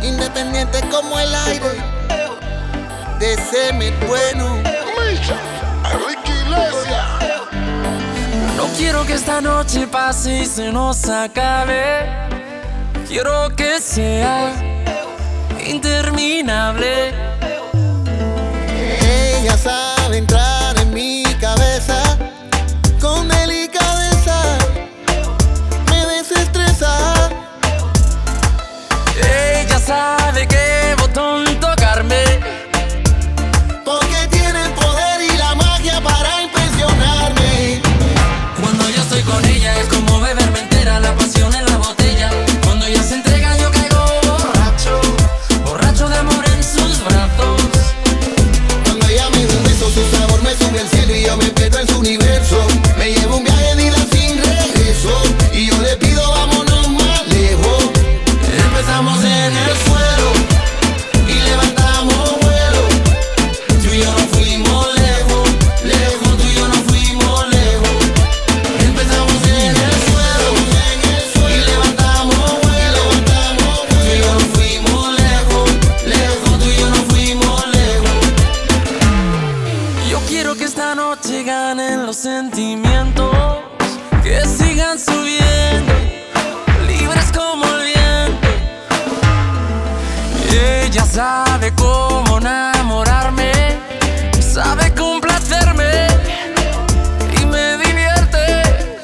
independiente como el aire, de semen bueno. Enrique Iglesias. No quiero que esta noche pase y se nos acabe. Quiero que sea interminable. Ella sabe entrar en mi cabeza con delicadeza, me desestresa. Ella sabe qué botón tocarme, porque tiene el poder y la magia para impresionarme. cuando yo estoy con ella es como beberme entera la pasión en la botella. Cuando ella se entrega yo caigo borracho, borracho de amor en sus brazos. Cuando ella me da un beso, su sabor me sube al cielo y yo me pierdo en su universo. Me llevo un viaje de ida sin regreso y yo le pido vámonos más lejos. Empezamos en el suelo y levantamos vuelo. Tú y yo nos fuimos lejos, lejos, tú y yo nos fuimos lejos. Empezamos en el suelo y levantamos vuelo. Tú y yo nos fuimos lejos, lejos, tú y yo nos fuimos lejos. Yo quiero que esta noche ganen los sentimientos, que sigan subiendo, libres como el viento. Y ella sabe cómo enamorarme, sabe complacerme y me divierte.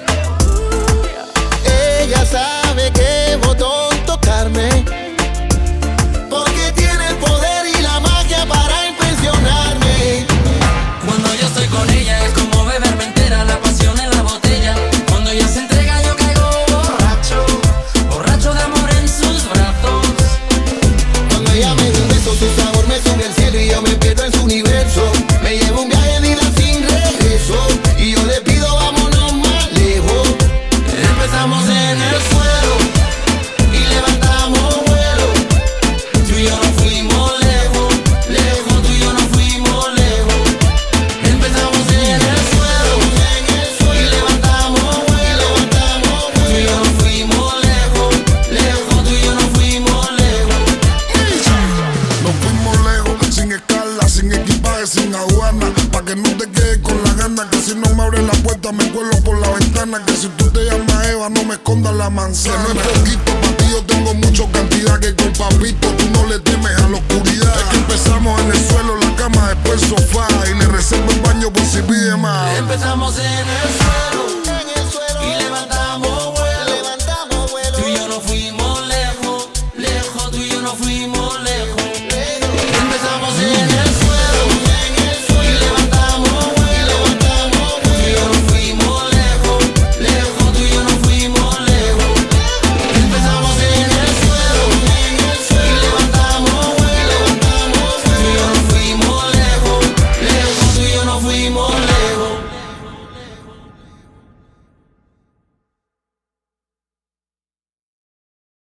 Ella sabe qué botón tocarme, porque tiene el poder y la magia para impresionarme. Cuando yo estoy con ella es como beberme entera la pasión en la botella. Cuando ella se entrega yo caigo borracho, borracho de amor en sus brazos. Cuando ella me da un beso, su sabor me sube al cielo y yo me pierdo en su universo. Me llevo un viaje de ida sin regreso y yo le pido vámonos más lejos. Empezamos en el suelo y levantamos vuelo. Tú y yo nos fuimos lejos, lejos, tú y yo nos fuimos lejos. Empezamos en el suelo y levantamos vuelo. Tú y yo nos fuimos lejos, lejos, tú y yo nos fuimos lejos. Nos fuimos lejos, sin escala, sin equipaje, sin aduana. Pa' que no te quedes con la gana, que si no me abres la puerta me cuelo por la ventana. Que si tú te llamas Eva no me escondas la manzana. Que no es poquito, pa' ti yo tengo mucho cantidad. Que con papito tú no le temes a la oscuridad. Es que empezamos en el suelo, la cama, después el sofá. Y le reservo el baño por si pide más. Empezamos en el suelo y levantamos vuelo. Tú y yo nos fuimos lejos, lejos, tú y yo nos fuimos lejos. Empezamos en el suelo y levantamos vuelo. Tú y yo nos fuimos lejos, lejos, tú y yo nos fuimos lejos. Empezamos en el suelo y levantamos vuelo. Tú y yo nos fuimos lejos, lejos, tú y yo nos fuimos lejos.